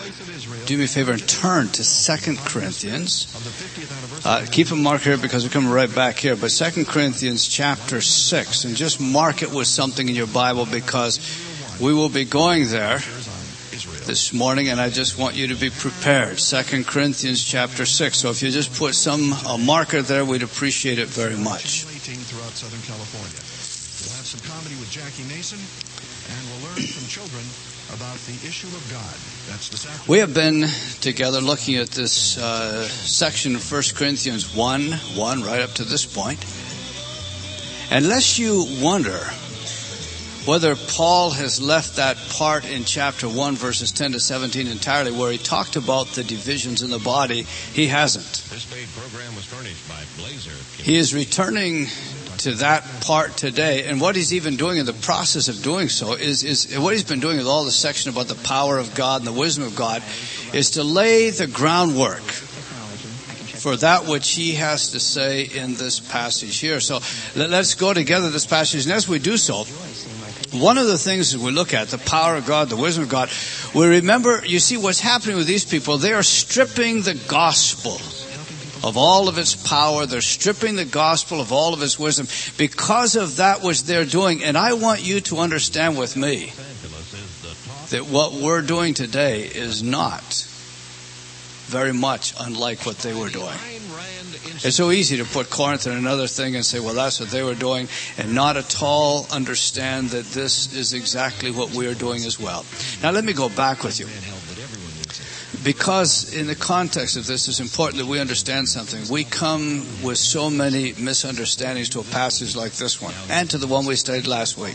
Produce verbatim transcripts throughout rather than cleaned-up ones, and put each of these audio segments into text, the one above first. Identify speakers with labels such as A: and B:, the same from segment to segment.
A: do me a favor and turn to Second Corinthians. Uh, keep a mark here because we're coming right back here. But Second Corinthians chapter six, and just mark it with something in your Bible because we will be going there this morning, and I just want you to be prepared. Second Corinthians chapter six. So if you just put some a marker there, we'd appreciate it very much.
B: Throughout Southern California. We'll have some comedy with Jackie Mason, and we'll learn from children about the issue of God. That's this afternoon.
A: We have been together looking at this uh, section of First Corinthians one, one, right up to this point. Unless you wonder whether Paul has left that part in chapter one, verses ten to seventeen entirely, where he talked about the divisions in the body, he hasn't.
B: This paid program was furnished by Blazer.
A: He is returning to that part today, and what he's even doing in the process of doing so is, is what he's been doing with all the section about the power of God and the wisdom of God is to lay the groundwork for that which he has to say in this passage here. So let, let's go together this passage, and as we do so, one of the things that we look at, the power of God, the wisdom of God, we remember, you see what's happening with these people, they are stripping the gospel of all of its power. They're stripping the gospel of all of its wisdom because of that which they're doing. And I want you to understand with me that what we're doing today is not very much unlike what they were doing. It's so easy to put Corinth in another thing and say, well, that's what they were doing, and not at all understand that this is exactly what we are doing as well. Now, let me go back with you. Because in the context of this, it's important that we understand something. We come with so many misunderstandings to a passage like this one, and to the one we studied last week.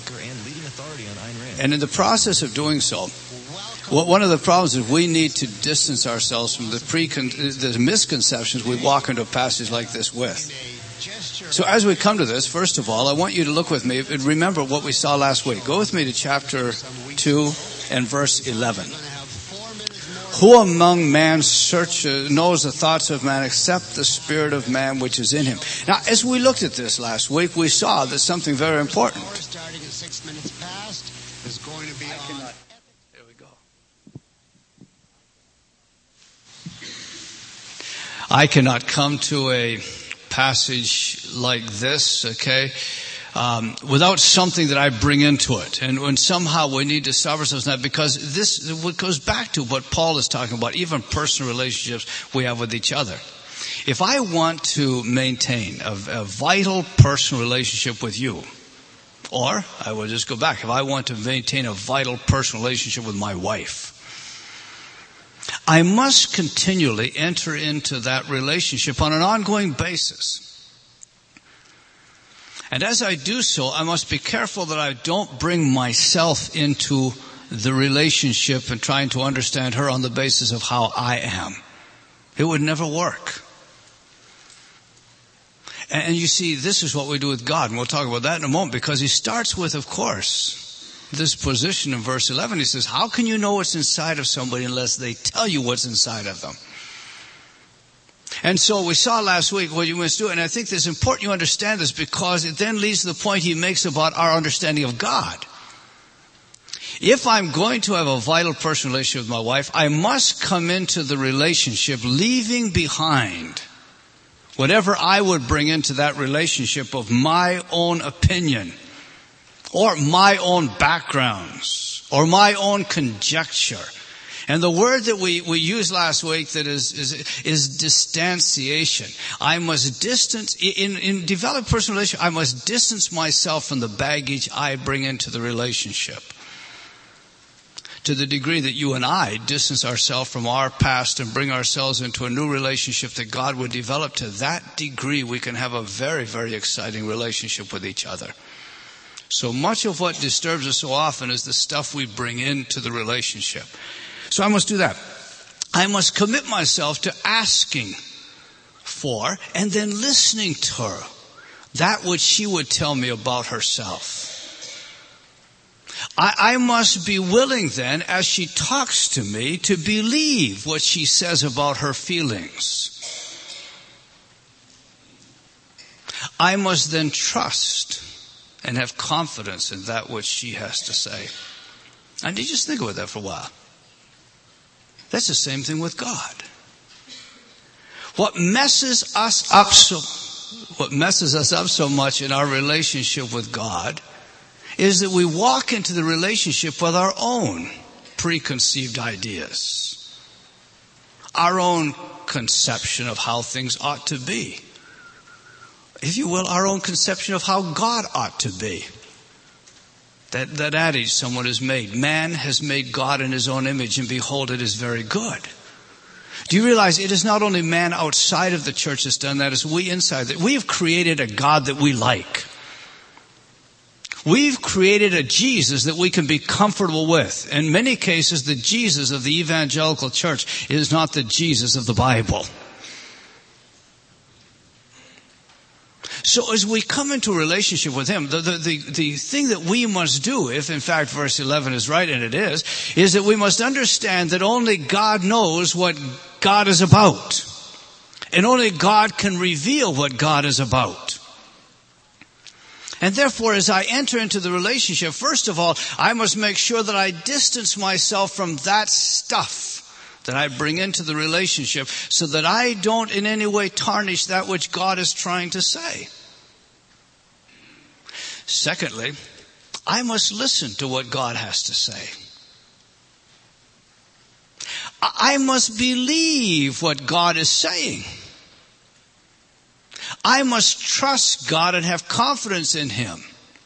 A: And in the process of doing so, one of the problems is we need to distance ourselves from the, precon- the misconceptions we walk into a passage like this with. So as we come to this, first of all, I want you to look with me and remember what we saw last week. Go with me to chapter two and verse eleven. Who among man searches, knows the thoughts of man except the spirit of man which is in him? Now, as we looked at this last week, we saw that something very important.
C: Starting at six minutes past is going to be on.
A: Here we go. I cannot come to a passage like this, okay, Um, without something that I bring into it. And when somehow we need to stop ourselves now, because this what goes back to what Paul is talking about, even personal relationships we have with each other. If I want to maintain a, a vital personal relationship with you, or I will just go back, if I want to maintain a vital personal relationship with my wife, I must continually enter into that relationship on an ongoing basis. And as I do so, I must be careful that I don't bring myself into the relationship and trying to understand her on the basis of how I am. It would never work. And you see, this is what we do with God, and we'll talk about that in a moment, because he starts with, of course, this position in verse eleven. He says, how can you know what's inside of somebody unless they tell you what's inside of them? And so we saw last week what you must do, and I think it's important you understand this because it then leads to the point he makes about our understanding of God. If I'm going to have a vital personal relationship with my wife, I must come into the relationship leaving behind whatever I would bring into that relationship of my own opinion or my own backgrounds or my own conjecture. And the word that we, we used last week that is, is, is distanciation. I must distance, in, in developed personal relationship, I must distance myself from the baggage I bring into the relationship. To the degree that you and I distance ourselves from our past and bring ourselves into a new relationship that God would develop, to that degree we can have a very, very exciting relationship with each other. So much of what disturbs us so often is the stuff we bring into the relationship. So I must do that. I must commit myself to asking for and then listening to her, that which she would tell me about herself. I, I must be willing then, as she talks to me, to believe what she says about her feelings. I must then trust and have confidence in that which she has to say. And you just think about that for a while. That's the same thing with God. What messes us up so, what messes us up so much in our relationship with God is that we walk into the relationship with our own preconceived ideas, our own conception of how things ought to be. If you will, our own conception of how God ought to be. That, that adage someone has made, man has made God in his own image, and behold, it is very good. Do you realize it is not only man outside of the church that's done that, it's we inside. That we have created a God that we like. We've created a Jesus that we can be comfortable with. In many cases, the Jesus of the evangelical church is not the Jesus of the Bible. So as we come into a relationship with Him, the, the, the, the thing that we must do, if in fact verse eleven is right, and it is, is that we must understand that only God knows what God is about. And only God can reveal what God is about. And therefore, as I enter into the relationship, first of all, I must make sure that I distance myself from that stuff that I bring into the relationship, so that I don't in any way tarnish that which God is trying to say. Secondly, I must listen to what God has to say. I must believe what God is saying. I must trust God and have confidence in Him.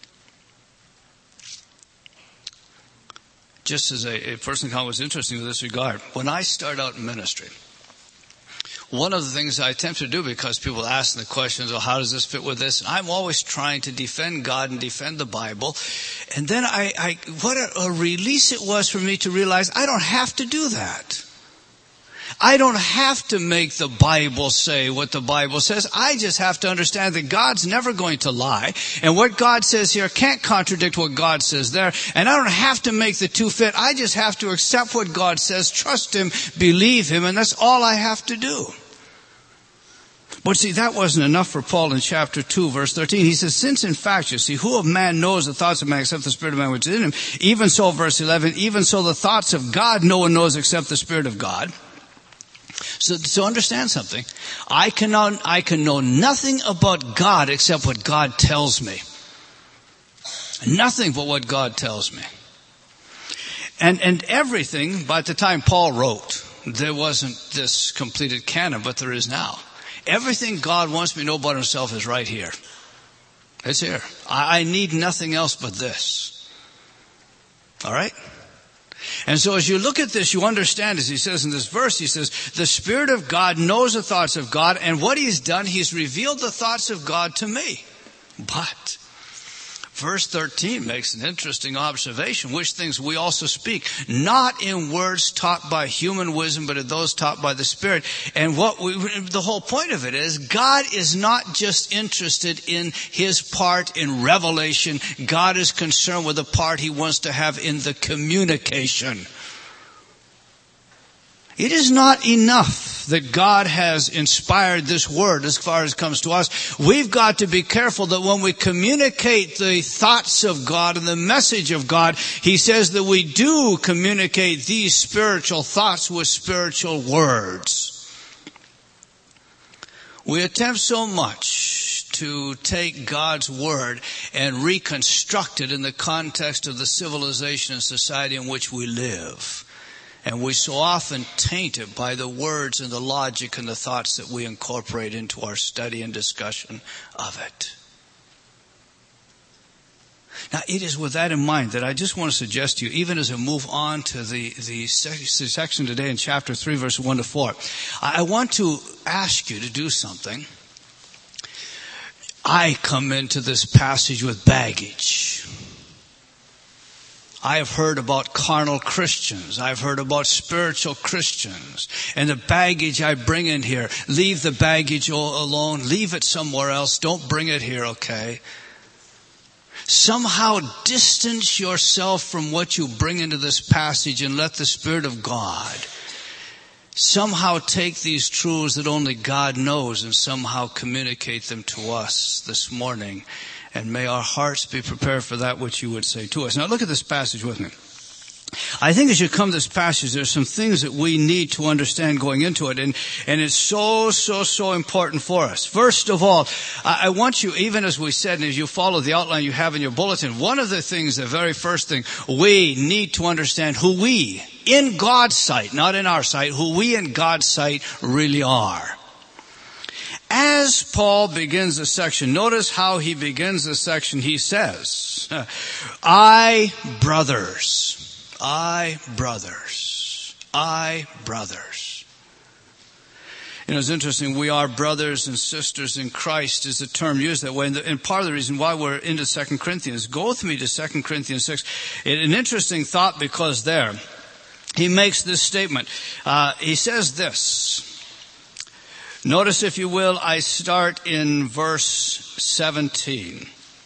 A: Just as a, a person comment was interesting in this regard, when I start out in ministry, one of the things I attempt to do, because people ask the questions, well, how does this fit with this? And I'm always trying to defend God and defend the Bible. And then I, I what a, a release it was for me to realize I don't have to do that. I don't have to make the Bible say what the Bible says. I just have to understand that God's never going to lie. And what God says here can't contradict what God says there. And I don't have to make the two fit. I just have to accept what God says, trust Him, believe Him, and that's all I have to do. But see, that wasn't enough for Paul in chapter two, verse thirteen. He says, since in fact, you see, who of man knows the thoughts of man except the Spirit of man which is in him? Even so, verse eleven, even so the thoughts of God no one knows except the Spirit of God. So, so understand something. I can, know, I can know nothing about God except what God tells me. Nothing but what God tells me. And, and everything, by the time Paul wrote, there wasn't this completed canon, but there is now. Everything God wants me to know about Himself is right here. It's here. I, I need nothing else but this. All right? And so as you look at this, you understand, as he says in this verse, he says, the Spirit of God knows the thoughts of God, and what He's done, He's revealed the thoughts of God to me. But verse thirteen makes an interesting observation, which things we also speak, not in words taught by human wisdom, but in those taught by the Spirit. And what we, the whole point of it is, God is not just interested in His part in revelation. God is concerned with the part He wants to have in the communication. It is not enough that God has inspired this word as far as it comes to us. We've got to be careful that when we communicate the thoughts of God and the message of God, He says that we do communicate these spiritual thoughts with spiritual words. We attempt so much to take God's word and reconstruct it in the context of the civilization and society in which we live. And we so often taint it by the words and the logic and the thoughts that we incorporate into our study and discussion of it. Now, it is with that in mind that I just want to suggest to you, even as I move on to the, the section today in chapter three, verse one to four, I want to ask you to do something. I come into this passage with baggage. I have heard about carnal Christians. I've heard about spiritual Christians. And the baggage I bring in here, leave the baggage alone. Leave it somewhere else. Don't bring it here, okay? Somehow distance yourself from what you bring into this passage and let the Spirit of God somehow take these truths that only God knows and somehow communicate them to us this morning. And may our hearts be prepared for that which you would say to us. Now look at this passage with me. I think as you come to this passage, there's some things that we need to understand going into it, and, and it's so, so, so important for us. First of all, I, I want you, even as we said, and as you follow the outline you have in your bulletin, one of the things, the very first thing, we need to understand who we, in God's sight, not in our sight, who we in God's sight really are. As Paul begins this section, notice how he begins this section. He says, I, brothers, I, brothers, I, brothers. You know, it's interesting. We are brothers and sisters in Christ is a term used that way. And part of the reason why we're into Second Corinthians, go with me to Second Corinthians six. An interesting thought, because there, he makes this statement. Uh, he says this. Notice, if you will, I start in verse seventeen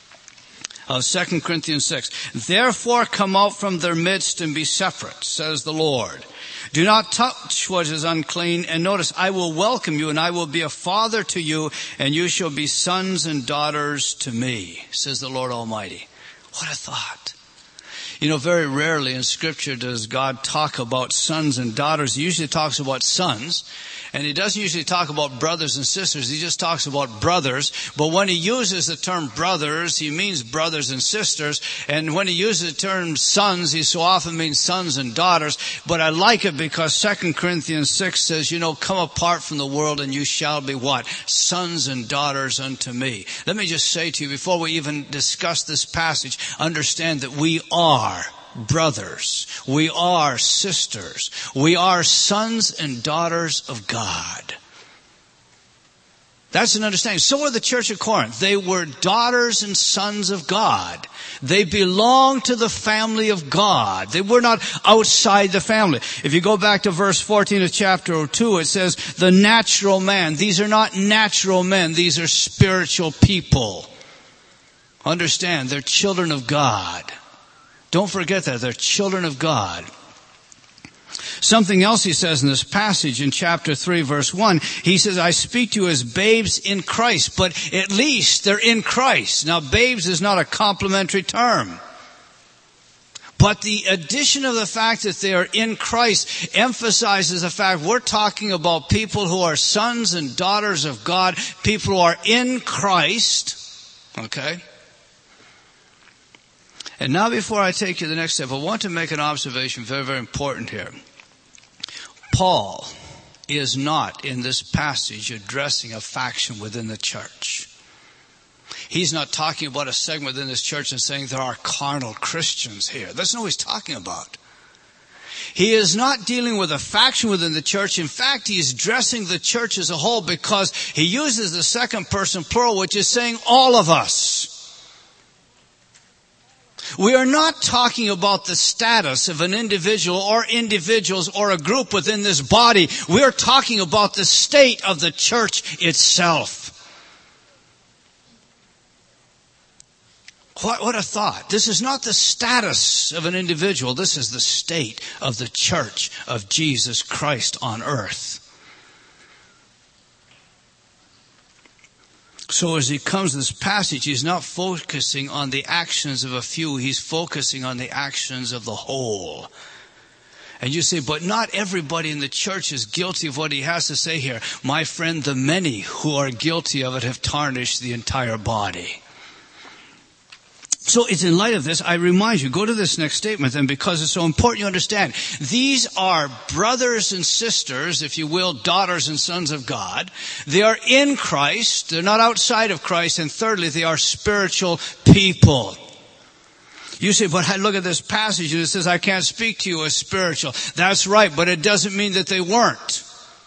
A: of Second Corinthians six. Therefore come out from their midst and be separate, says the Lord. Do not touch what is unclean. And notice, I will welcome you, and I will be a father to you, and you shall be sons and daughters to me, says the Lord Almighty. What a thought. You know, very rarely in Scripture does God talk about sons and daughters. He usually talks about sons. And he doesn't usually talk about brothers and sisters. He just talks about brothers. But when he uses the term brothers, he means brothers and sisters. And when he uses the term sons, he so often means sons and daughters. But I like it because Second Corinthians six says, you know, come apart from the world and you shall be what? Sons and daughters unto me. Let me just say to you, before we even discuss this passage, understand that we are brothers. We are sisters. We are sons and daughters of God. That's an understanding. So were the church of Corinth. They were daughters and sons of God. They belonged to the family of God. They were not outside the family. If you go back to verse fourteen of chapter two, it says, the natural man. These are not natural men. These are spiritual people. Understand, they're children of God. Don't forget that. They're children of God. Something else he says in this passage in chapter three, verse one, he says, I speak to you as babes in Christ, but at least they're in Christ. Now, babes is not a complimentary term. But the addition of the fact that they are in Christ emphasizes the fact we're talking about people who are sons and daughters of God, people who are in Christ. Okay? And now, before I take you to the next step, I want to make an observation, very, very important here. Paul is not in this passage addressing a faction within the church. He's not talking about a segment within this church and saying there are carnal Christians here. That's not what he's talking about. He is not dealing with a faction within the church. In fact, he is addressing the church as a whole, because he uses the second person plural, which is saying all of us. We are not talking about the status of an individual or individuals or a group within this body. We are talking about the state of the church itself. What, what a thought. This is not the status of an individual. This is the state of the church of Jesus Christ on earth. So as he comes to this passage, he's not focusing on the actions of a few. He's focusing on the actions of the whole. And you say, but not everybody in the church is guilty of what he has to say here. My friend, the many who are guilty of it have tarnished the entire body. So it's in light of this, I remind you, go to this next statement then, because it's so important you understand. These are brothers and sisters, if you will, daughters and sons of God. They are in Christ. They're not outside of Christ. And thirdly, they are spiritual people. You say, but I look at this passage and it says, I can't speak to you as spiritual. That's right, but it doesn't mean that they weren't.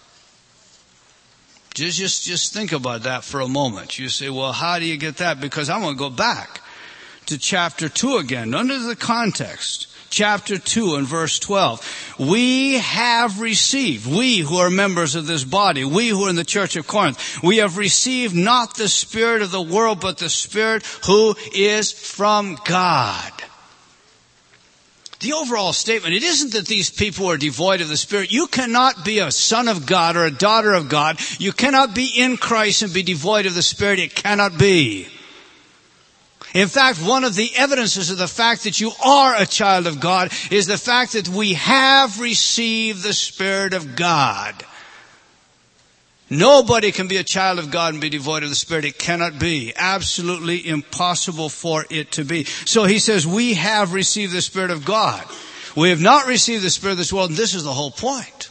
A: Just, just, just think about that for a moment. You say, well, how do you get that? Because I'm going to go back to chapter two again, under the context. Chapter two and verse twelve. We have received, we who are members of this body, we who are in the church of Corinth, we have received not the spirit of the world, but the Spirit who is from God. The overall statement, it isn't that these people are devoid of the Spirit. You cannot be a son of God or a daughter of God. You cannot be in Christ and be devoid of the Spirit. It cannot be. In fact, one of the evidences of the fact that you are a child of God is the fact that we have received the Spirit of God. Nobody can be a child of God and be devoid of the Spirit. It cannot be. Absolutely impossible for it to be. So he says, we have received the Spirit of God. We have not received the Spirit of this world, and this is the whole point.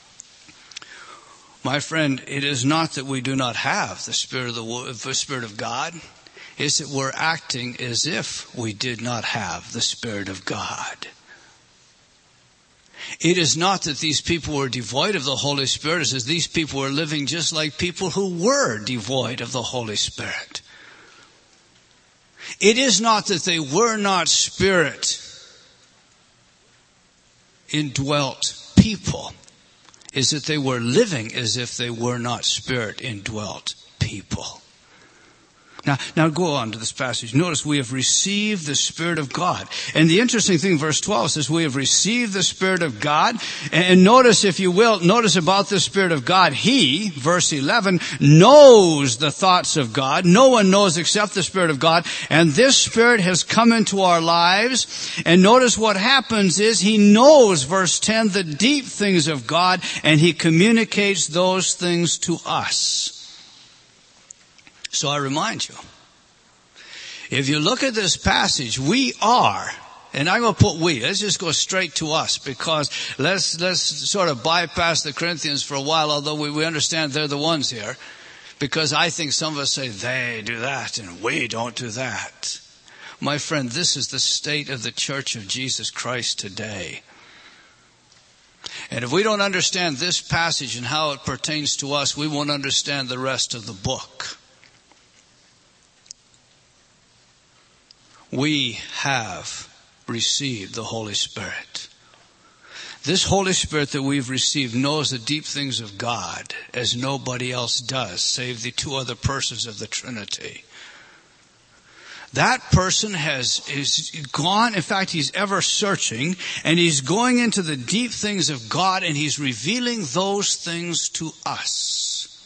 A: My friend, it is not that we do not have the Spirit of the, the Spirit of God. It's that we're acting as if we did not have the Spirit of God. It is not that these people were devoid of the Holy Spirit. It's that these people were living just like people who were devoid of the Holy Spirit. It is not that they were not Spirit indwelt people. Is that they were living as if they were not Spirit indwelt people. Now, now go on to this passage. Notice we have received the Spirit of God. And the interesting thing, verse twelve says we have received the Spirit of God. And notice, if you will, notice about the Spirit of God. He, verse eleven, knows the thoughts of God. No one knows except the Spirit of God. And this Spirit has come into our lives. And notice what happens is he knows, verse ten, the deep things of God. And he communicates those things to us. So I remind you, if you look at this passage, we are, and I'm going to put we, let's just go straight to us, because let's, let's sort of bypass the Corinthians for a while, although we, we understand they're the ones here, because I think some of us say they do that and we don't do that. My friend, this is the state of the Church of Jesus Christ today. And if we don't understand this passage and how it pertains to us, we won't understand the rest of the book. We have received the Holy Spirit. This Holy Spirit that we've received knows the deep things of God as nobody else does, save the two other persons of the Trinity. That person has is gone, in fact, he's ever searching, and he's going into the deep things of God, and he's revealing those things to us.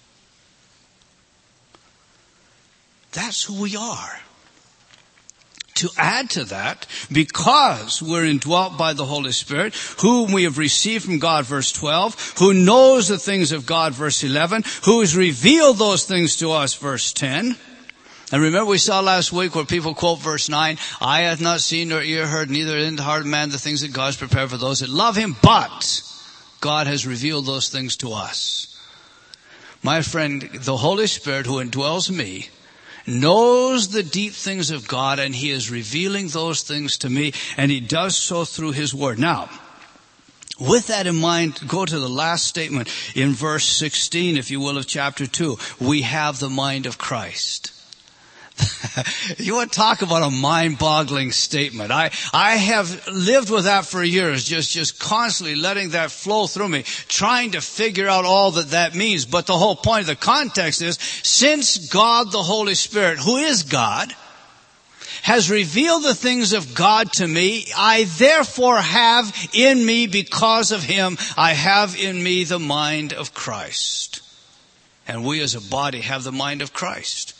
A: That's who we are. To add to that, because we're indwelt by the Holy Spirit, whom we have received from God, verse twelve, who knows the things of God, verse eleven, who has revealed those things to us, verse ten. And remember we saw last week where people quote verse nine, eye hath not seen nor ear heard, neither in the heart of man the things that God has prepared for those that love him, but God has revealed those things to us. My friend, the Holy Spirit who indwells me knows the deep things of God, and he is revealing those things to me, and he does so through his word. Now, with that in mind, go to the last statement in verse sixteen, if you will, of chapter two. We have the mind of Christ. You want to talk about a mind-boggling statement. I, I have lived with that for years, just, just constantly letting that flow through me, trying to figure out all that that means. But the whole point of the context is, since God the Holy Spirit, who is God, has revealed the things of God to me, I therefore have in me, because of him, I have in me the mind of Christ. And we as a body have the mind of Christ.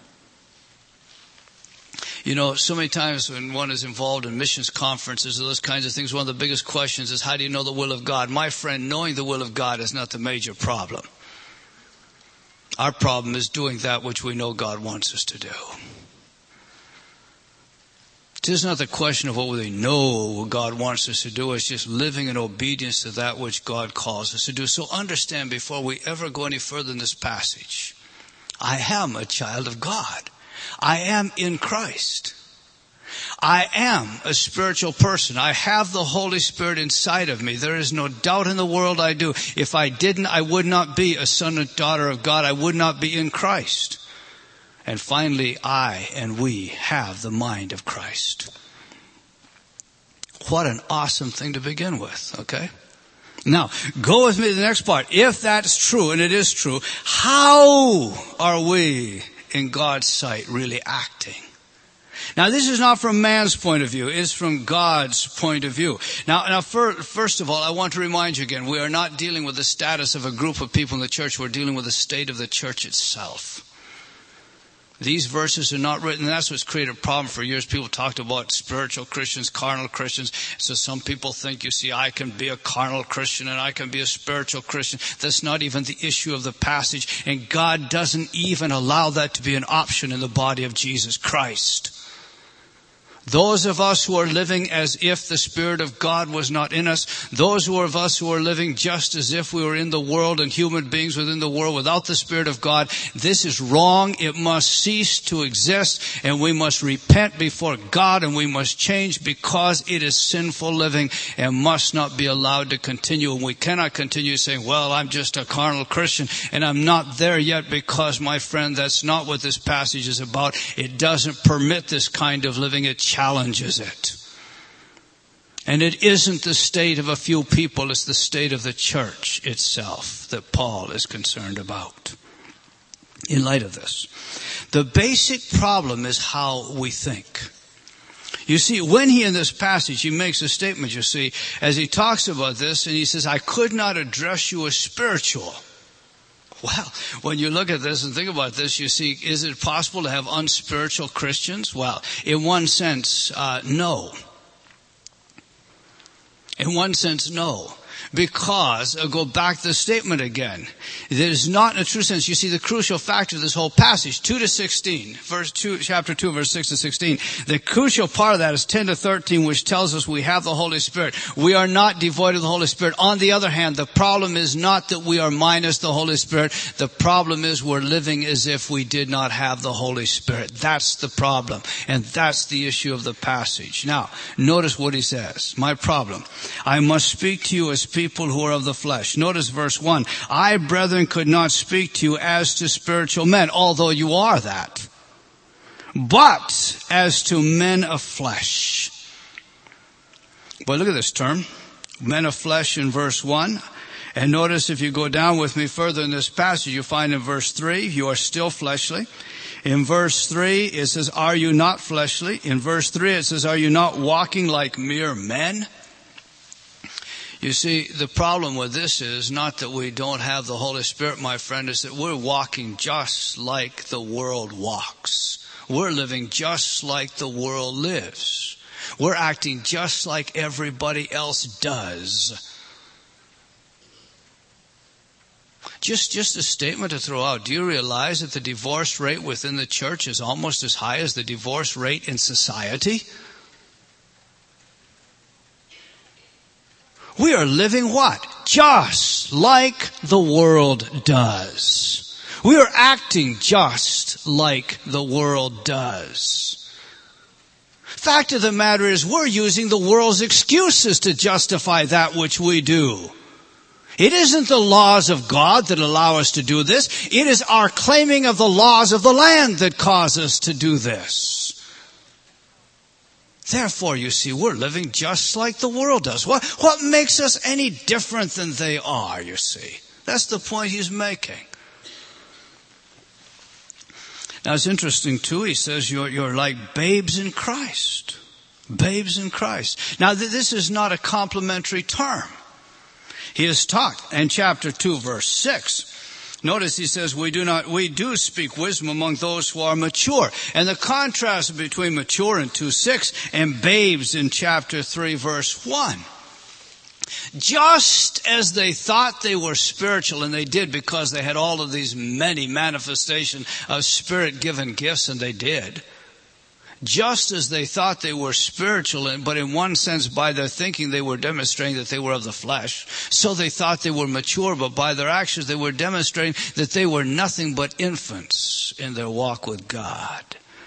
A: You know, so many times when one is involved in missions conferences or those kinds of things, one of the biggest questions is, how do you know the will of God? My friend, knowing the will of God is not the major problem. Our problem is doing that which we know God wants us to do. It is not the question of what we know what God wants us to do. It's just living in obedience to that which God calls us to do. So understand, before we ever go any further in this passage, I am a child of God. I am in Christ. I am a spiritual person. I have the Holy Spirit inside of me. There is no doubt in the world I do. If I didn't, I would not be a son and daughter of God. I would not be in Christ. And finally, I and we have the mind of Christ. What an awesome thing to begin with, okay? Now, go with me to the next part. If that's true, and it is true, how are we in God's sight really acting? Now, this is not from man's point of view. It's from God's point of view. Now, now, for, first of all, I want to remind you again, we are not dealing with the status of a group of people in the church. We're dealing with the state of the church itself. These verses are not written. That's what's created a problem for years. People talked about spiritual Christians, carnal Christians. So some people think, you see, I can be a carnal Christian and I can be a spiritual Christian. That's not even the issue of the passage. And God doesn't even allow that to be an option in the body of Jesus Christ. Those of us who are living as if the Spirit of God was not in us, those who are of us who are living just as if we were in the world and human beings within the world without the Spirit of God, this is wrong. It must cease to exist, and we must repent before God, and we must change because it is sinful living and must not be allowed to continue. And we cannot continue saying, well, I'm just a carnal Christian and I'm not there yet, because, my friend, that's not what this passage is about. It doesn't permit this kind of living. It challenges it. And it isn't the state of a few people, it's the state of the church itself that Paul is concerned about. In light of this, the basic problem is how we think. You see, when he in this passage, he makes a statement, you see, as he talks about this, and he says, I could not address you as spiritual. Well, when you look at this and think about this, you see, is it possible to have unspiritual Christians? Well, in one sense, uh, no. In one sense, no. Because, I'll go back to the statement again. It is not in a true sense. You see the crucial factor of this whole passage, two to sixteen, verse two, chapter two, verse six to sixteen. The crucial part of that is ten to thirteen, which tells us we have the Holy Spirit. We are not devoid of the Holy Spirit. On the other hand, the problem is not that we are minus the Holy Spirit. The problem is we're living as if we did not have the Holy Spirit. That's the problem. And that's the issue of the passage. Now, notice what he says. My problem. I must speak to you as people who are of the flesh. Notice verse one. I, brethren, could not speak to you as to spiritual men, although you are that, but as to men of flesh. But look at this term, men of flesh, in verse one. And notice if you go down with me further in this passage, you find in verse three, you are still fleshly. In verse three, it says, are you not fleshly? In verse three, it says, are you not walking like mere men? You see, the problem with this is not that we don't have the Holy Spirit, my friend, is that we're walking just like the world walks. We're living just like the world lives. We're acting just like everybody else does. Just, just a statement to throw out. Do you realize that the divorce rate within the church is almost as high as the divorce rate in society? We are living what? Just like the world does. We are acting just like the world does. Fact of the matter is, we're using the world's excuses to justify that which we do. It isn't the laws of God that allow us to do this. It is our claiming of the laws of the land that cause us to do this. Therefore, you see, we're living just like the world does. What, what makes us any different than they are, you see? That's the point he's making. Now, it's interesting, too. He says you're, you're like babes in Christ. Babes in Christ. Now, th- this is not a complimentary term. He has taught in chapter two, verse six. Notice he says, we do not, we do speak wisdom among those who are mature. And the contrast between mature in two six and babes in chapter three, verse one. Just as they thought they were spiritual, and they did because they had all of these many manifestations of Spirit-given gifts, and they did. Just as they thought they were spiritual, but in one sense by their thinking they were demonstrating that they were of the flesh. So they thought they were mature, but by their actions they were demonstrating that they were nothing but infants in their walk with God.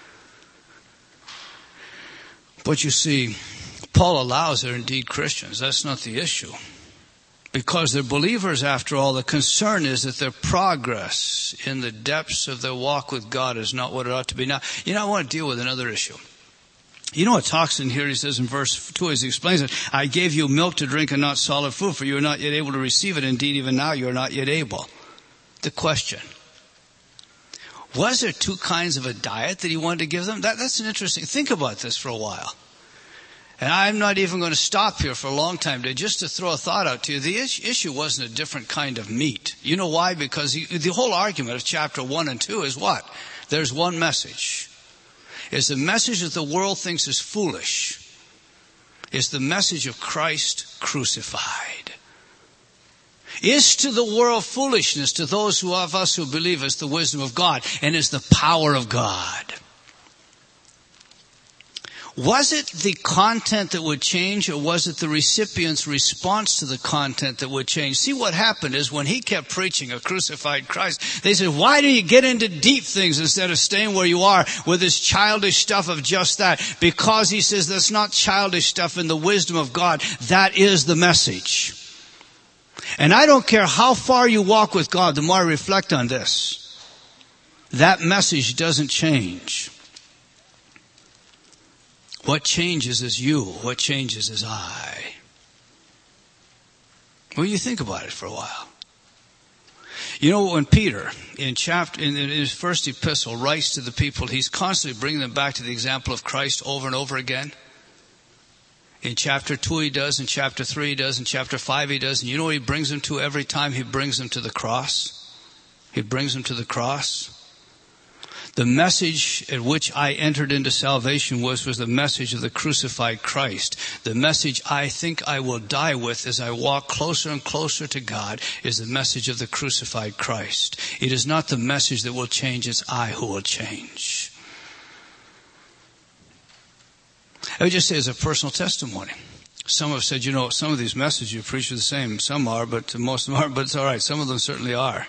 A: But you see, Paul allows they're indeed Christians. That's not the issue. Because they're believers after all. The concern is that their progress in the depths of their walk with God is not what it ought to be. Now, you know, I want to deal with another issue. You know what talks in here, he says in verse two, as he explains it, I gave you milk to drink and not solid food, for you are not yet able to receive it. Indeed, even now you are not yet able. The question, was there two kinds of a diet that he wanted to give them? That, that's an interesting, think about this for a while. And I'm not even going to stop here for a long time today, just to throw a thought out to you. The issue wasn't a different kind of meat. You know why? Because he, the whole argument of chapter one and two is what? there's one message. It's the message that the world thinks is foolish. It's the message of Christ crucified. Is to the world foolishness, to those who of us who believe it's the wisdom of God and is the power of God. Was it the content that would change, or was it the recipient's response to the content that would change? See, what happened is when he kept preaching a crucified Christ, they said, why do you get into deep things instead of staying where you are with this childish stuff of just that? Because he says that's not childish stuff in the wisdom of God. That is the message. And I don't care how far you walk with God, the more I reflect on this, that message doesn't change. What changes is you. What changes is I. Well, you think about it for a while. You know, when Peter, in chapter, in his first epistle, writes to the people, he's constantly bringing them back to the example of Christ over and over again. In chapter two he does, in chapter three he does, in chapter five he does. And you know what he brings them to every time? He brings them to the cross. He brings them to the cross. The message at which I entered into salvation was, was the message of the crucified Christ. The message I think I will die with as I walk closer and closer to God is the message of the crucified Christ. It is not the message that will change, it's I who will change. I would just say as a personal testimony. Some have said, you know, some of these messages you preach are the same. Some are, but most of them aren't, but it's all right. Some of them certainly are.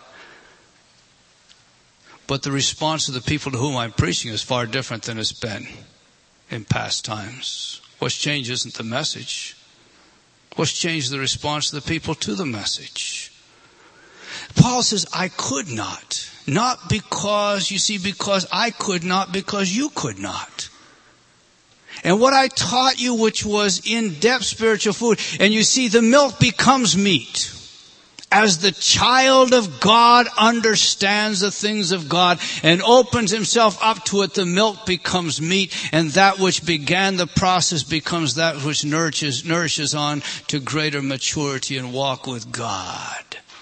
A: But the response of the people to whom I'm preaching is far different than it's been in past times. What's changed isn't the message. What's changed is the response of the people to the message. Paul says, I could not. Not because, you see, because I could not, because you could not. And what I taught you, which was in-depth spiritual food, and you see, the milk becomes meat. As the child of God understands the things of God and opens himself up to it, the milk becomes meat, and that which began the process becomes that which nourishes, nourishes on to greater maturity and walk with God.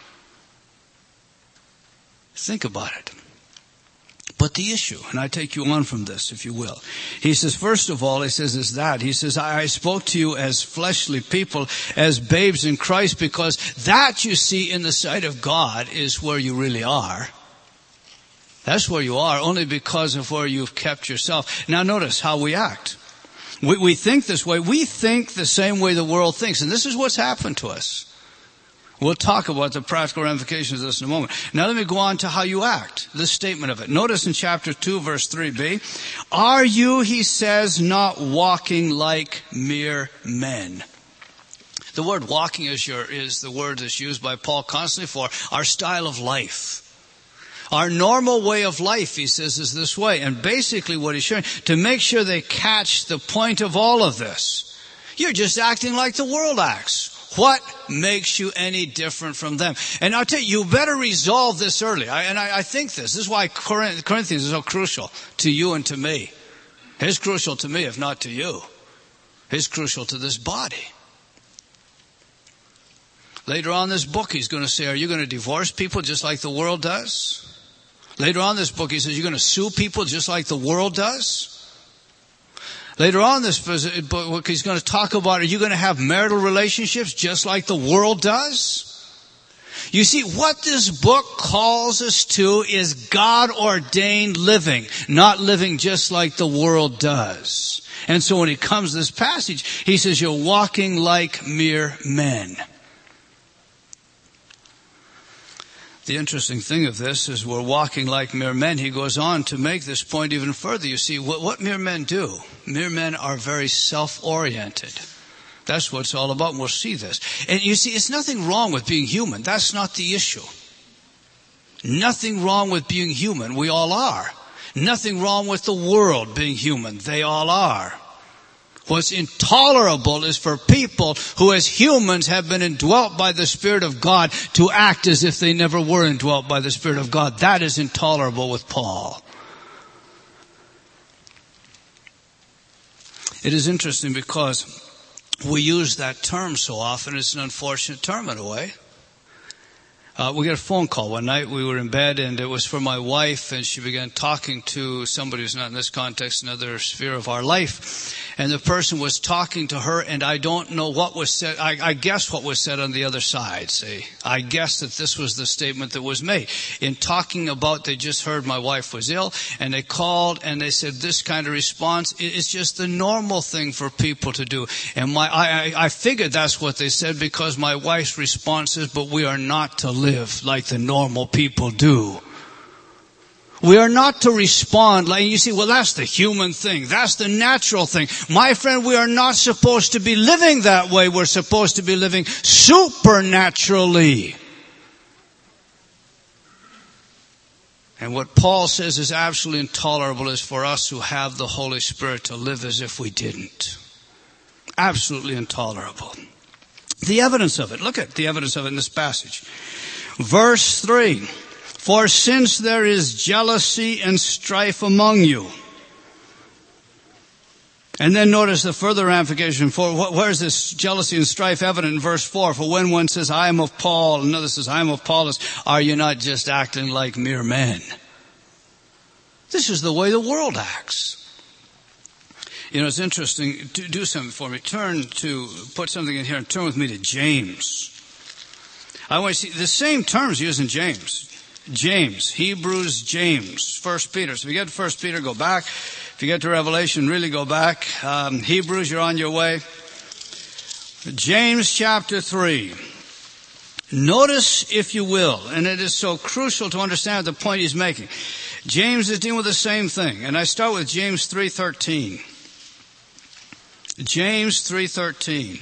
A: Think about it. But the issue, and I take you on from this, if you will. He says, first of all, he says, is that. He says, I spoke to you as fleshly people, as babes in Christ, because that, you see, in the sight of God is where you really are. That's where you are, only because of where you've kept yourself. Now notice how we act. We, we think this way. We think the same way the world thinks, and this is what's happened to us. We'll talk about the practical ramifications of this in a moment. Now let me go on to how you act, this statement of it. Notice in chapter two, verse three b, are you, he says, not walking like mere men? The word walking is, your, is the word that's used by Paul constantly for our style of life. Our normal way of life, he says, is this way. And basically what he's showing, to make sure they catch the point of all of this, you're just acting like the world acts. What makes you any different from them? And I'll tell you, you better resolve this early. I, and I, I think this. This is why Corinthians is so crucial to you and to me. It's crucial to me, if not to you. It's crucial to this body. Later on in this book, he's going to say, are you going to divorce people just like the world does? Later on in this book, he says, you're going to sue people just like the world does? Later on in this book, he's going to talk about, are you going to have marital relationships just like the world does? You see, what this book calls us to is God-ordained living, not living just like the world does. And so when he comes to this passage, he says, you're walking like mere men. The interesting thing of this is we're walking like mere men. He goes on to make this point even further. You see, what, what mere men do? Mere men are very self-oriented. That's what it's all about, and we'll see this. And you see, it's nothing wrong with being human. That's not the issue. Nothing wrong with being human. We all are. Nothing wrong with the world being human. They all are. What's intolerable is for people who as humans have been indwelt by the Spirit of God to act as if they never were indwelt by the Spirit of God. That is intolerable with Paul. It is interesting because we use that term so often. It's an unfortunate term in a way. Uh, we got a phone call one night. We were in bed, and it was for my wife, and she began talking to somebody who's not in this context, another sphere of our life. And the person was talking to her, and I don't know what was said. I, I guess what was said on the other side, see. I guess that this was the statement that was made. In talking about, they just heard my wife was ill, and they called, and they said this kind of response is just the normal thing for people to do. And my, I, I figured that's what they said, because my wife's response is, but we are not to live like the normal people do. We are not to respond like, you see, well, that's the human thing. That's the natural thing. My friend, we are not supposed to be living that way. We're supposed to be living supernaturally. And what Paul says is absolutely intolerable is for us who have the Holy Spirit to live as if we didn't. Absolutely intolerable. The evidence of it. Look at the evidence of it in this passage. Verse three. For since there is jealousy and strife among you. And then notice the further ramification. For where is this jealousy and strife evident in verse four? For when one says, I am of Paul, and another says, I am of Apollos, are you not just acting like mere men? This is the way the world acts. You know, it's interesting. Do, do something for me. Turn to, put something in here and turn with me to James. I want to see the same terms used in James. James, Hebrews, James, First Peter. So if you get to First Peter, go back. If you get to Revelation, really go back. Um, Hebrews, you're on your way. James chapter three. Notice, if you will, and it is so crucial to understand the point he's making. James is dealing with the same thing. And I start with James three thirteen. James three thirteen.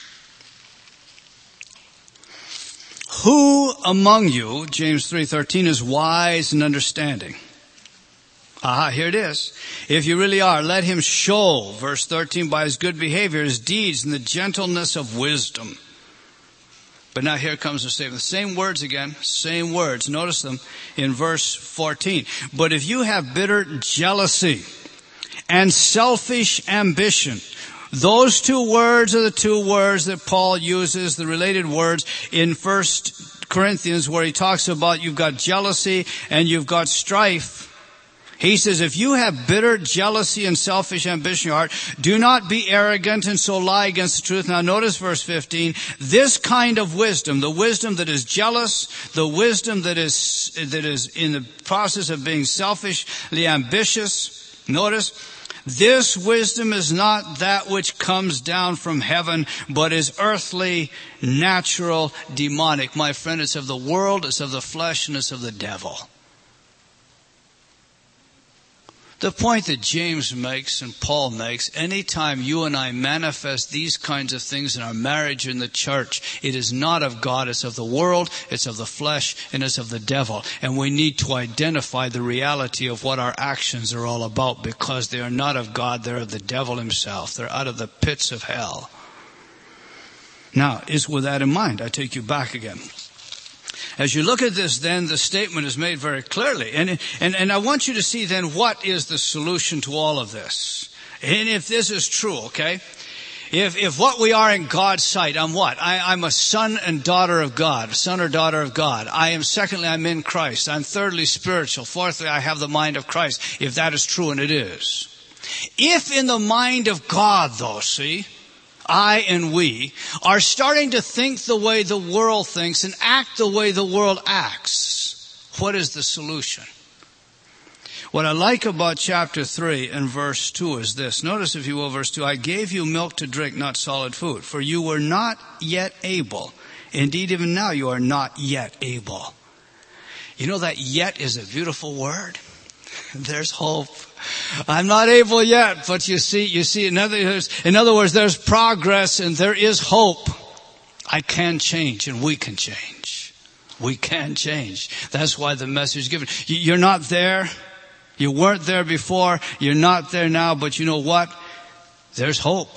A: Who among you, James three thirteen, is wise and understanding? Aha, here it is. If you really are, let him show, verse thirteen, by his good behavior, his deeds, and the gentleness of wisdom. But now here comes the statement. The same words again, same words. Notice them in verse fourteen. But if you have bitter jealousy and selfish ambition, those two words are the two words that Paul uses, the related words in First Corinthians, where he talks about you've got jealousy and you've got strife. He says, if you have bitter jealousy and selfish ambition in your heart, do not be arrogant and so lie against the truth. Now notice verse fifteen. This kind of wisdom, the wisdom that is jealous, the wisdom that is, that is in the process of being selfishly ambitious, notice, this wisdom is not that which comes down from heaven, but is earthly, natural, demonic. My friend, it's of the world, it's of the flesh, and it's of the devil. The point that James makes and Paul makes, anytime you and I manifest these kinds of things in our marriage in the church, it is not of God, it's of the world, it's of the flesh, and it's of the devil. And we need to identify the reality of what our actions are all about, because they are not of God, they're of the devil himself. They're out of the pits of hell. Now, is with that in mind, I take you back again. As you look at this, then, the statement is made very clearly. And, and, and I want you to see, then, what is the solution to all of this? And if this is true, okay? If, if what we are in God's sight, I'm what? I, I'm a son and daughter of God, son or daughter of God. I am, secondly, I'm in Christ. I'm thirdly spiritual. Fourthly, I have the mind of Christ. If that is true, and it is. If in the mind of God, though, see, I and we are starting to think the way the world thinks and act the way the world acts, what is the solution? What I like about chapter three and verse two is this. Notice, if you will, verse two. I gave you milk to drink, not solid food, for you were not yet able. Indeed, even now you are not yet able. You know that yet is a beautiful word. There's hope. I'm not able yet, but you see, you see, in other words, in other words, there's progress and there is hope. I can change and we can change. We can change. That's why the message is given. You're not there. You weren't there before. You're not there now, but you know what? There's hope.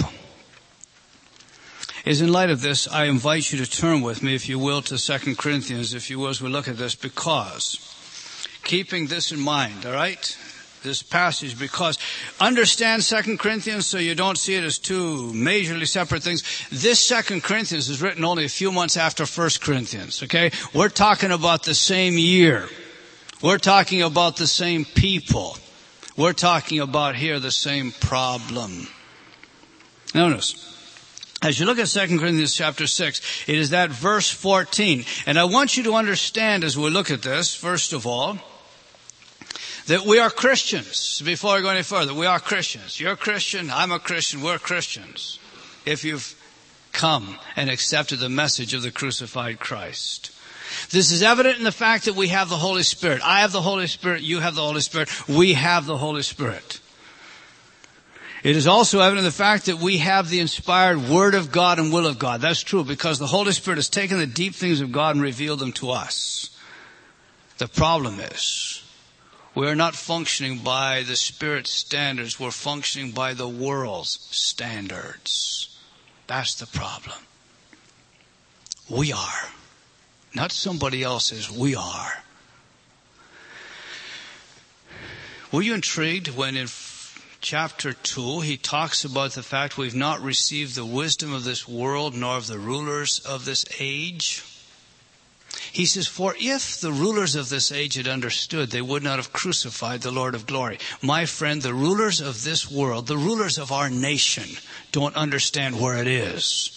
A: Is in light of this, I invite you to turn with me, if you will, to Second Corinthians, if you will, as we look at this, because keeping this in mind, all right? this passage, because understand Second Corinthians so you don't see it as two majorly separate things. This Second Corinthians is written only a few months after First Corinthians, okay? We're talking about the same year. We're talking about the same people. We're talking about here the same problem. Notice, as you look at Second Corinthians chapter six, it is that verse fourteen. And I want you to understand as we look at this, first of all, that we are Christians. Before I go any further, we are Christians. You're a Christian, I'm a Christian, we're Christians. If you've come and accepted the message of the crucified Christ. This is evident in the fact that we have the Holy Spirit. I have the Holy Spirit, you have the Holy Spirit, we have the Holy Spirit. It is also evident in the fact that we have the inspired Word of God and will of God. That's true because the Holy Spirit has taken the deep things of God and revealed them to us. The problem is, we're not functioning by the Spirit's standards. We're functioning by the world's standards. That's the problem. We are. Not somebody else's. We are. Were you intrigued when in chapter two, he talks about the fact we've not received the wisdom of this world nor of the rulers of this age? He says, for if the rulers of this age had understood, they would not have crucified the Lord of glory. My friend, the rulers of this world, the rulers of our nation, don't understand where it is.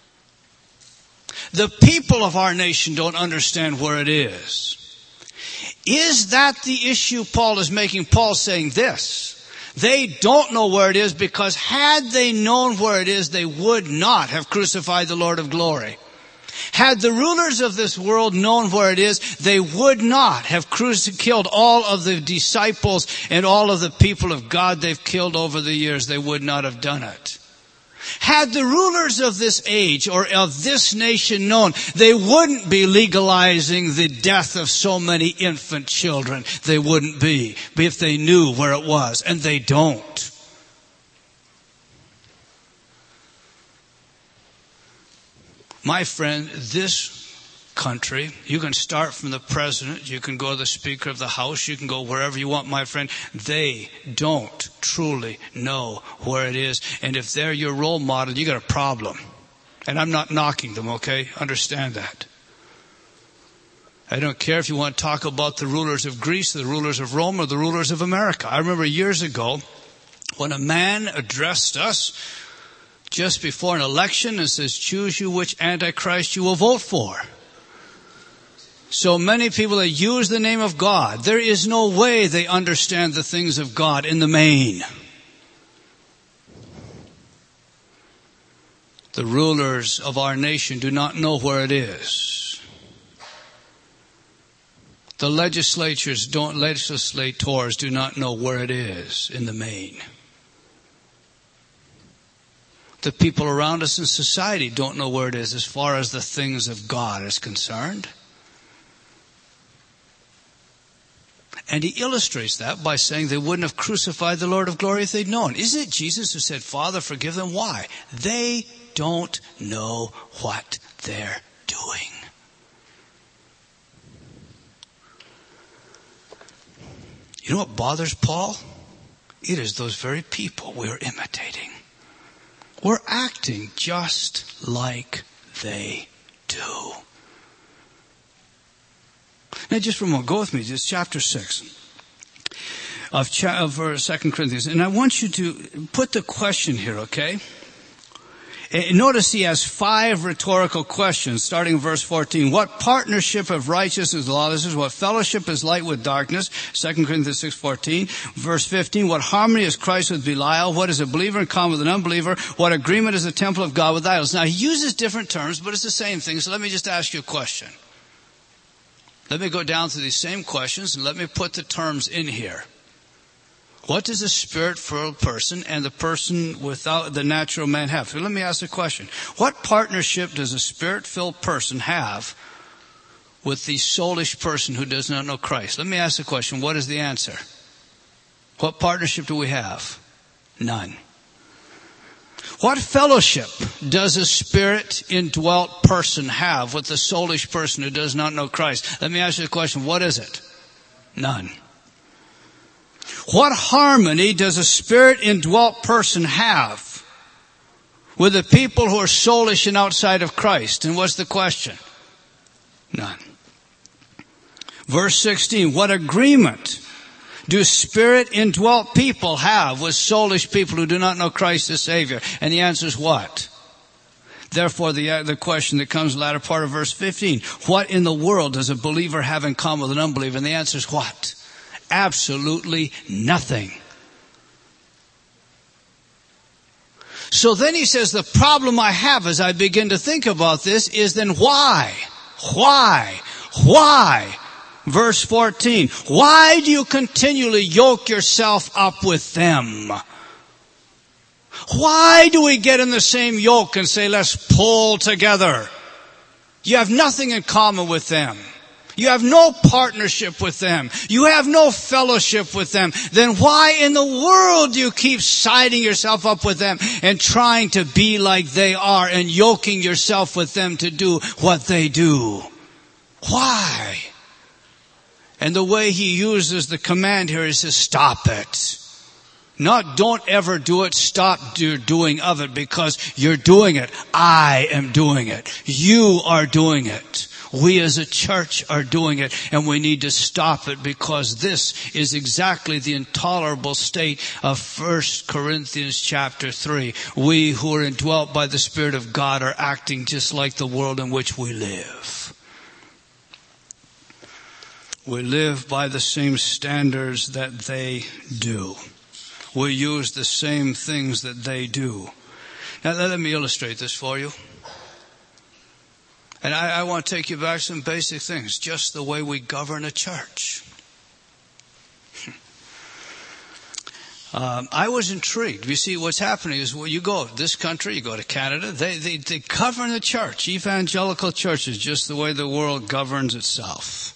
A: The people of our nation don't understand where it is. Is that the issue Paul is making? Paul's saying this. They don't know where it is because had they known where it is, they would not have crucified the Lord of glory. Had the rulers of this world known where it is, they would not have cruci- killed all of the disciples and all of the people of God they've killed over the years. They would not have done it. Had the rulers of this age or of this nation known, they wouldn't be legalizing the death of so many infant children. They wouldn't be, if they knew where it was, and they don't. My friend, this country, you can start from the president, you can go to the Speaker of the House, you can go wherever you want, my friend. They don't truly know where it is. And if they're your role model, you got a problem. And I'm not knocking them, okay? Understand that. I don't care if you want to talk about the rulers of Greece, the rulers of Rome, or the rulers of America. I remember years ago when a man addressed us just before an election and says, choose you which Antichrist you will vote for. So many people that use the name of God, there is no way they understand the things of God in the main. The rulers of our nation do not know where it is. The legislatures don't, legislators do not know where it is in the main. The people around us in society don't know where it is as far as the things of God is concerned. And he illustrates that by saying they wouldn't have crucified the Lord of glory if they'd known. Isn't it Jesus who said, Father, forgive them? Why? They don't know what they're doing. You know what bothers Paul? It is those very people we're imitating. We're acting just like they do. Now, just for a moment, go with me. It's chapter six of, cha- of uh, Second Corinthians. And I want you to put the question here, okay? And notice he has five rhetorical questions, starting in verse fourteen. What partnership of righteousness with lawlessness? What fellowship is light with darkness? Second Corinthians six fourteen. Verse fifteen. What harmony is Christ with Belial? What is a believer in common with an unbeliever? What agreement is the temple of God with idols? Now, he uses different terms, but it's the same thing. So let me just ask you a question. Let me go down through these same questions and let me put the terms in here. What does a spirit-filled person and the person without the natural man have? So let me ask a question. What partnership does a spirit-filled person have with the soulish person who does not know Christ? Let me ask the question. What is the answer? What partnership do we have? None. What fellowship does a spirit-indwelt person have with the soulish person who does not know Christ? Let me ask you the question. What is it? None. What harmony does a Spirit-indwelt person have with the people who are soulish and outside of Christ? And what's the question? None. Verse sixteen, what agreement do Spirit-indwelt people have with soulish people who do not know Christ as Savior? And the answer is what? Therefore, the, the question that comes in the latter part of verse fifteen, what in the world does a believer have in common with an unbeliever? And the answer is what? Absolutely nothing. So then he says, the problem I have as I begin to think about this is then why? Why? Why? Verse fourteen, why do you continually yoke yourself up with them? Why do we get in the same yoke and say, let's pull together? You have nothing in common with them. You have no partnership with them. You have no fellowship with them. Then why in the world do you keep siding yourself up with them and trying to be like they are and yoking yourself with them to do what they do? Why? And the way he uses the command here is to stop it. Not don't ever do it, stop your doing of it because you're doing it. I am doing it. You are doing it. We as a church are doing it, and we need to stop it because this is exactly the intolerable state of First Corinthians chapter three. We who are indwelt by the Spirit of God are acting just like the world in which we live. We live by the same standards that they do. We use the same things that they do. Now let me illustrate this for you. And I, I want to take you back to some basic things, just the way we govern a church. Um, I was intrigued. You see, what's happening is, well, you go to this country, you go to Canada, they, they, they govern the church. Evangelical churches, just the way the world governs itself.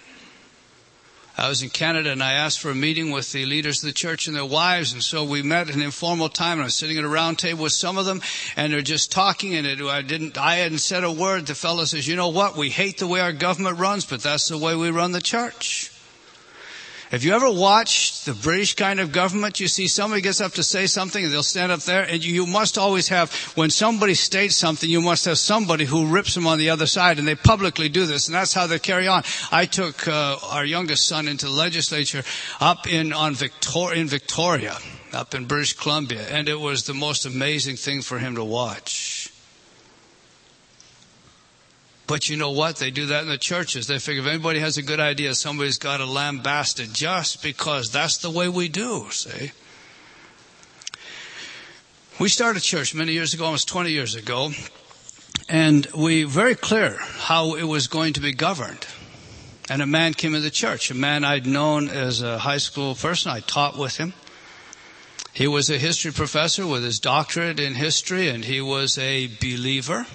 A: I was in Canada and I asked for a meeting with the leaders of the church and their wives, and so we met at an informal time and I was sitting at a round table with some of them and they're just talking, and it, I didn't, I hadn't said a word. The fellow says, you know what, we hate the way our government runs, but that's the way we run the church. Have you ever watched the British kind of government? You see somebody gets up to say something and they'll stand up there, and you, you must always have, when somebody states something, you must have somebody who rips them on the other side, and they publicly do this, and that's how they carry on. I took uh, our youngest son into the legislature up in on Victor- in Victoria, up in British Columbia, and it was the most amazing thing for him to watch. But you know what? They do that in the churches. They figure if anybody has a good idea, somebody's got to lambast it just because that's the way we do, see? We started a church many years ago, almost twenty years ago, and we very clear how it was going to be governed. And a man came into the church, a man I'd known as a high school person. I taught with him. He was a history professor with his doctorate in history, and he was a believer.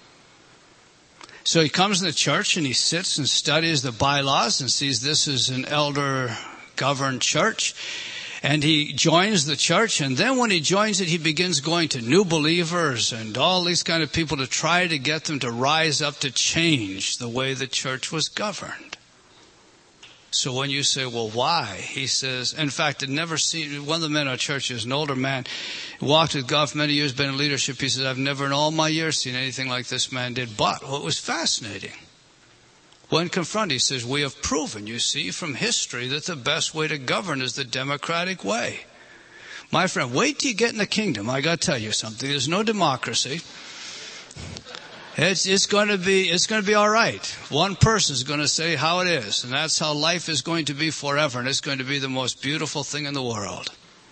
A: So he comes in the church and he sits and studies the bylaws and sees this is an elder-governed church. And he joins the church, and then when he joins it, he begins going to new believers and all these kind of people to try to get them to rise up to change the way the church was governed. So when you say, well, why? He says, in fact, I'd never seen, one of the men in our church is an older man, walked with God for many years, been in leadership. He says, I've never in all my years seen anything like this man did. But what was fascinating, when confronted, he says, we have proven, you see, from history that the best way to govern is the democratic way. My friend, wait till you get in the kingdom. I got to tell you something. There's no democracy. It's, it's going to be, it's going to be all right. One person is going to say how it is, and that's how life is going to be forever, and it's going to be the most beautiful thing in the world.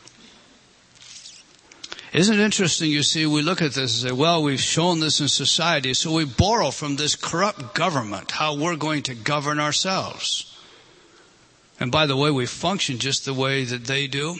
A: Isn't it interesting? You see, we look at this and say, well, we've shown this in society, so we borrow from this corrupt government how we're going to govern ourselves. And by the way, we function just the way that they do.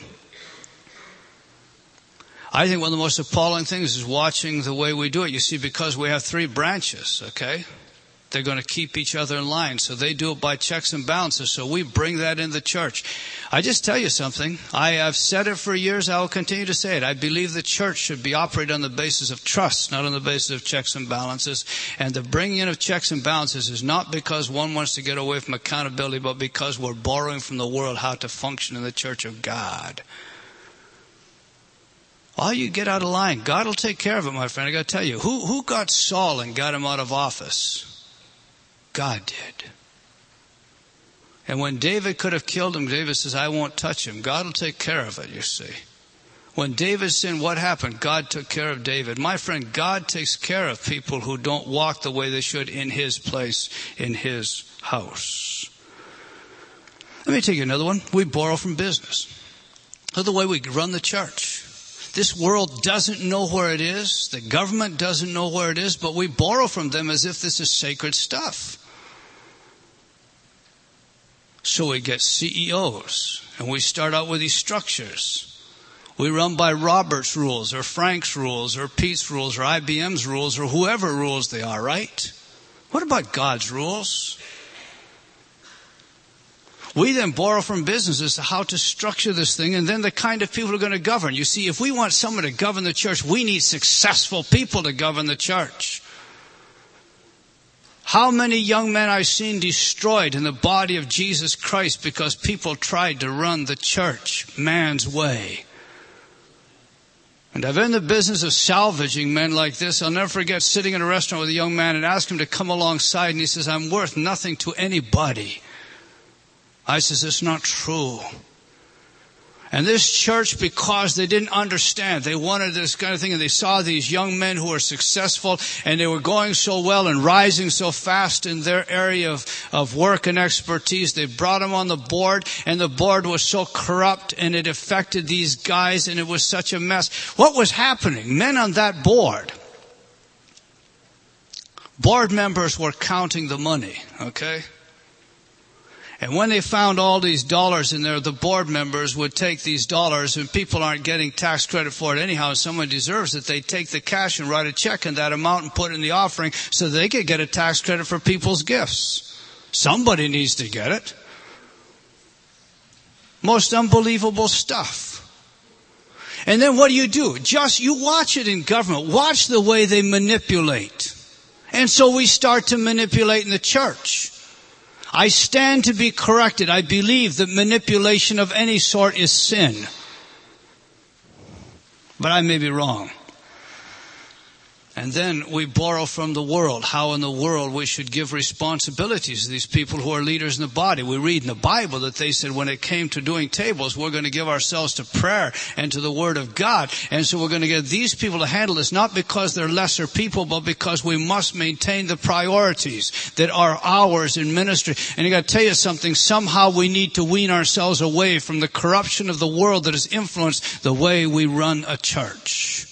A: I think one of the most appalling things is watching the way we do it. You see, because we have three branches, okay? They're going to keep each other in line. So they do it by checks and balances. So we bring that in the church. I just tell you something. I have said it for years. I will continue to say it. I believe the church should be operated on the basis of trust, not on the basis of checks and balances. And the bringing in of checks and balances is not because one wants to get away from accountability, but because we're borrowing from the world how to function in the church of God. All you get out of line, God will take care of it, my friend. I got to tell you, who who got Saul and got him out of office? God did. And when David could have killed him, David says, I won't touch him. God will take care of it, you see. When David sinned, what happened? God took care of David. My friend, God takes care of people who don't walk the way they should in His place, in His house. Let me take you another one. We borrow from business. Look at the way we run the church. This world doesn't know where it is. The government doesn't know where it is, but we borrow from them as if this is sacred stuff. So we get C E Os, and we start out with these structures. We run by Robert's rules, or Frank's rules, or Pete's rules, or I B M's rules, or whoever rules they are, right? What about God's rules? We then borrow from businesses how to structure this thing, and then the kind of people who are going to govern. You see, if we want someone to govern the church, we need successful people to govern the church. How many young men I've seen destroyed in the body of Jesus Christ because people tried to run the church man's way. And I've been in the business of salvaging men like this. I'll never forget sitting in a restaurant with a young man and asked him to come alongside, and he says, I'm worth nothing to anybody. I says, it's not true. And this church, because they didn't understand, they wanted this kind of thing, and they saw these young men who were successful, and they were going so well and rising so fast in their area of, of work and expertise. They brought them on the board, and the board was so corrupt, and it affected these guys, and it was such a mess. What was happening? Men on that board, board members were counting the money, okay? And when they found all these dollars in there, the board members would take these dollars, and people aren't getting tax credit for it anyhow. If someone deserves it, they take the cash and write a check in that amount and put it in the offering so they could get a tax credit for people's gifts. Somebody needs to get it. Most unbelievable stuff. And then what do you do? Just, you watch it in government. Watch the way they manipulate. And so we start to manipulate in the church. I stand to be corrected. I believe that manipulation of any sort is sin. But I may be wrong. And then we borrow from the world how in the world we should give responsibilities to these people who are leaders in the body. We read in the Bible that they said when it came to doing tables, we're going to give ourselves to prayer and to the Word of God. And so we're going to get these people to handle this, not because they're lesser people, but because we must maintain the priorities that are ours in ministry. And I got to tell you something, somehow we need to wean ourselves away from the corruption of the world that has influenced the way we run a church.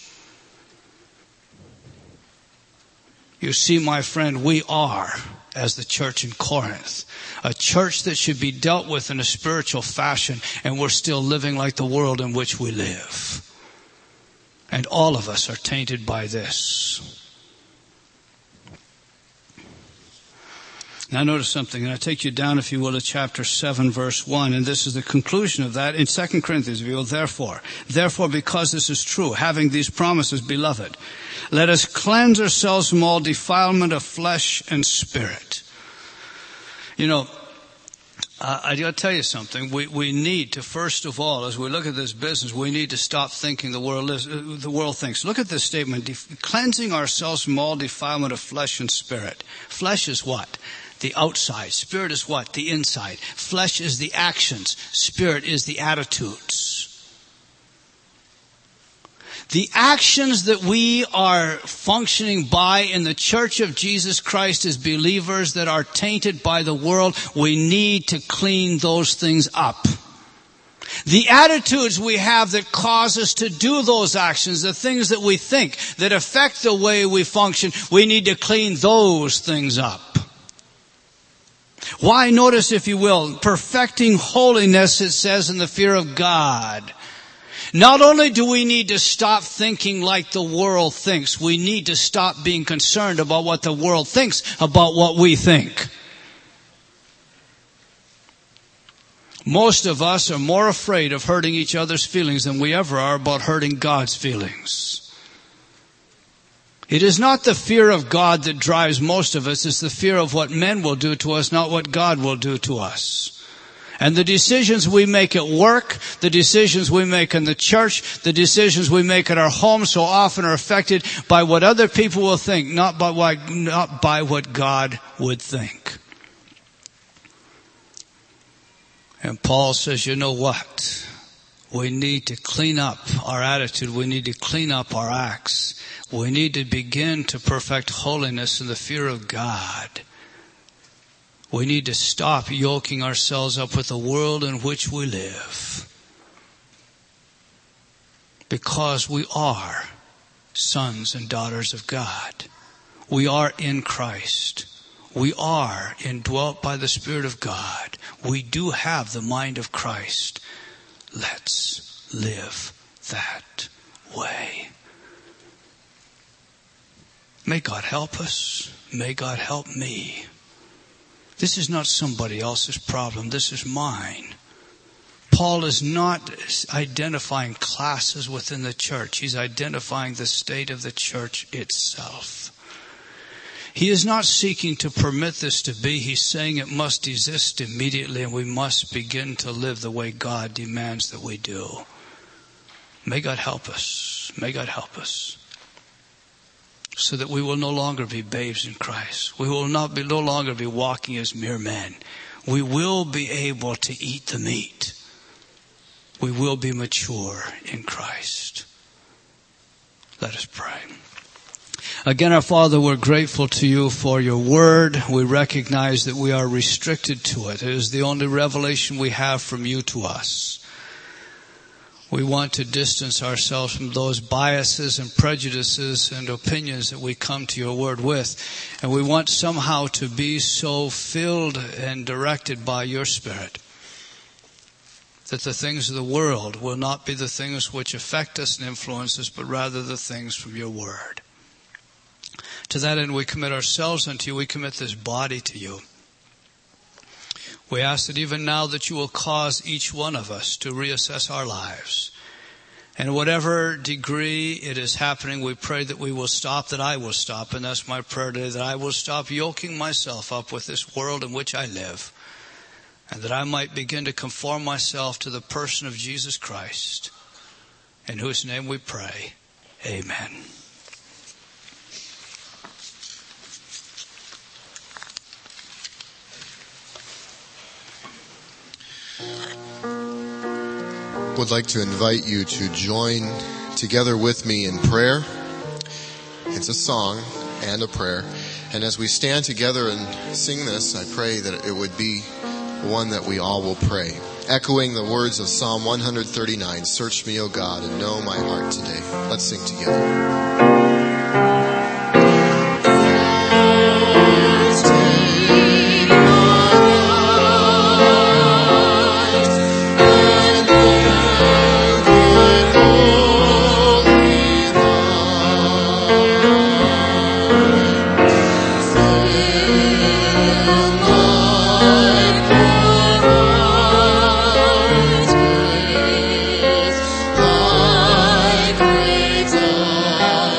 A: You see, my friend, we are, as the church in Corinth, a church that should be dealt with in a spiritual fashion, and we're still living like the world in which we live. And all of us are tainted by this. Now notice something, and I take you down, if you will, to chapter seven, verse one, and this is the conclusion of that in Second Corinthians, if you will. Therefore, therefore, because this is true, having these promises, beloved, let us cleanse ourselves from all defilement of flesh and spirit. You know, uh, I got to tell you something. We we need to, first of all, as we look at this business, we need to stop thinking the world is, uh, the world thinks. Look at this statement: Def- cleansing ourselves from all defilement of flesh and spirit. Flesh is what? The outside. Spirit is what? The inside. Flesh is the actions. Spirit is the attitudes. The actions that we are functioning by in the Church of Jesus Christ as believers that are tainted by the world, we need to clean those things up. The attitudes we have that cause us to do those actions, the things that we think that affect the way we function, we need to clean those things up. Why? Notice, if you will, perfecting holiness, it says, in the fear of God. Not only do we need to stop thinking like the world thinks, we need to stop being concerned about what the world thinks about what we think. Most of us are more afraid of hurting each other's feelings than we ever are about hurting God's feelings. It is not the fear of God that drives most of us. It's the fear of what men will do to us, not what God will do to us. And the decisions we make at work, the decisions we make in the church, the decisions we make at our home so often are affected by what other people will think, not by what, not by what God would think. And Paul says, you know what? We need to clean up our attitude. We need to clean up our acts. We need to begin to perfect holiness in the fear of God. We need to stop yoking ourselves up with the world in which we live. Because we are sons and daughters of God. We are in Christ. We are indwelt by the Spirit of God. We do have the mind of Christ. Let's live that way. May God help us. May God help me. This is not somebody else's problem. This is mine. Paul is not identifying classes within the church. He's identifying the state of the church itself. He is not seeking to permit this to be. He's saying it must exist immediately, and we must begin to live the way God demands that we do. May God help us. May God help us. So that we will no longer be babes in Christ. We will not be, no longer be walking as mere men. We will be able to eat the meat. We will be mature in Christ. Let us pray. Again, our Father, we're grateful to you for your word. We recognize that we are restricted to it. It is the only revelation we have from you to us. We want to distance ourselves from those biases and prejudices and opinions that we come to your word with. And we want somehow to be so filled and directed by your Spirit that the things of the world will not be the things which affect us and influence us, but rather the things from your word. To that end, we commit ourselves unto you. We commit this body to you. We ask that even now that you will cause each one of us to reassess our lives. And whatever degree it is happening, we pray that we will stop, that I will stop. And that's my prayer today, that I will stop yoking myself up with this world in which I live. And that I might begin to conform myself to the person of Jesus Christ. In whose name we pray. Amen.
D: Would like to invite you to join together with me in prayer. It's a song and a prayer. And as we stand together and sing this, I pray that it would be one that we all will pray. Echoing the words of Psalm one thirty-nine, search me, O God, and know my heart today. Let's sing together.
E: Thy great love.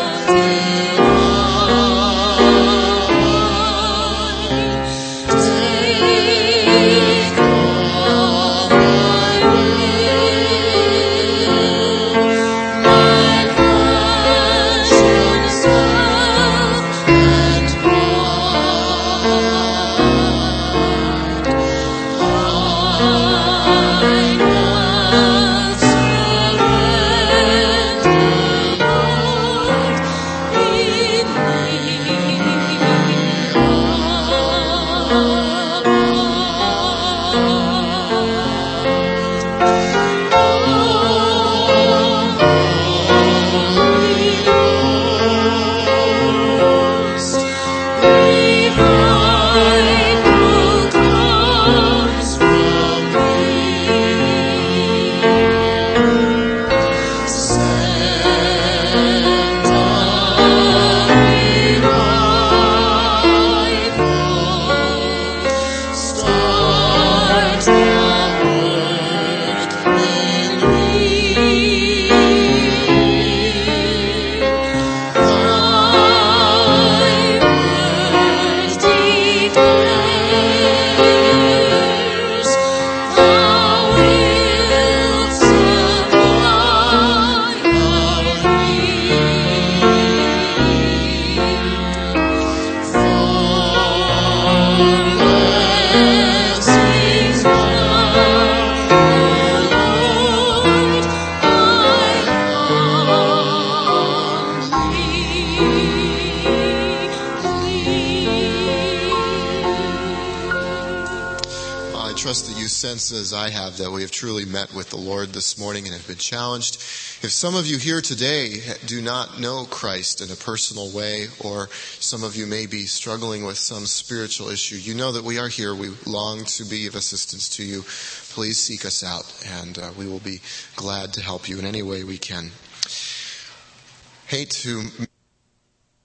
D: Sense as I have that we have truly met with the Lord this morning and have been challenged. If some of you here today do not know Christ in a personal way, or some of you may be struggling with some spiritual issue, you know that we are here. We long to be of assistance to you. Please seek us out, and uh, we will be glad to help you in any way we can. Hate to